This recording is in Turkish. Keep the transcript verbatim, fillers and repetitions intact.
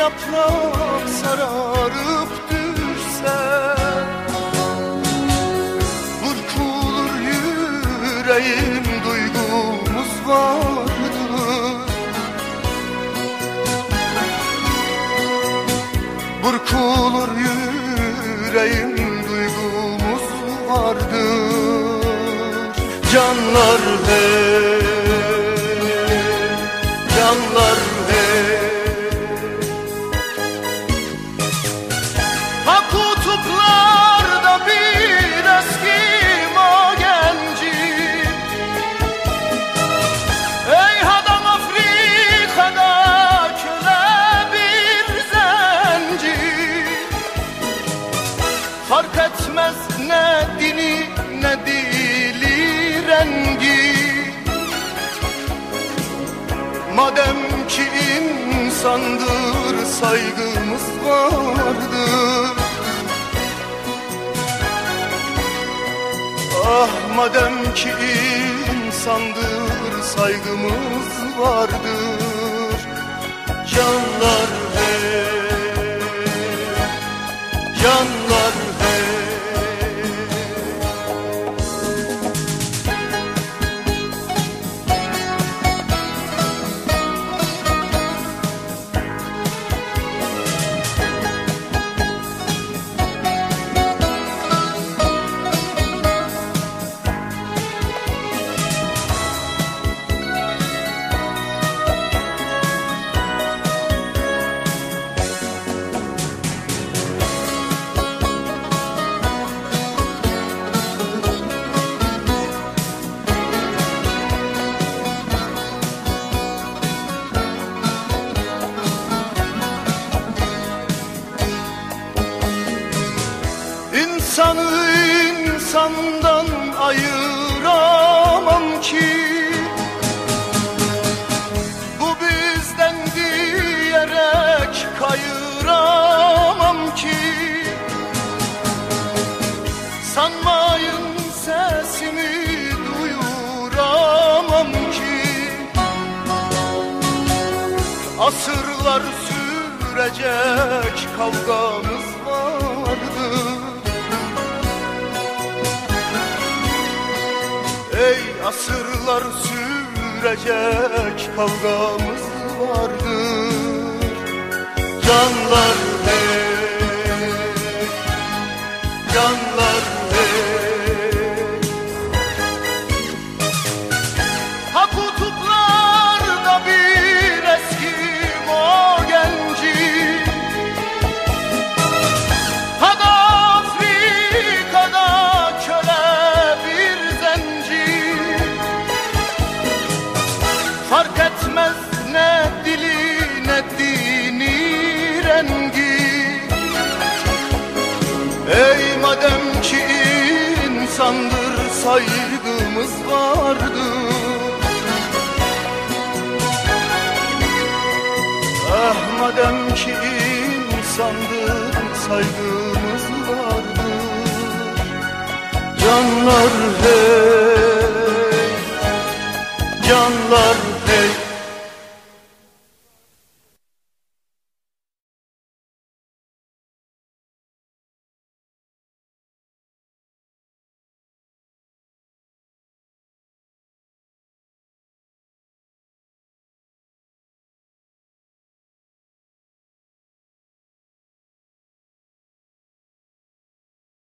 yaprak sararıp düşse, burkulur yüreğim, duygumuz vardır. Burkulur yüreğim, duygumuz vardır. Canlar hey, canlar hey. Ha kutuplarda bir Eskimo genci, ey adam Afrika'da köle bir zenci. Fark etmez ne dini ne dili rengi, madem ki insandır saygımız vardır. Ah madem ki insandır saygımız vardır. Canlar hey, canlar hey. İnsanı insandan ayıramam ki, bu bizden diyerek kayıramam ki. Sanmayın sesimi duyuramam ki, asırlar sürecek kavgamız vardır. Ey asırlar sürecek kavgamız vardır. Canlar hey, canlar hey. Ha kutuplarda bir Eskimo genci, ha da Afrika'da köle bir zenci. Fark etmez ne dili ne dini rengi, ey madem ki insandır saygımız vardır. Ah madem ki insandır saygımız vardır. Canlar hey, canlar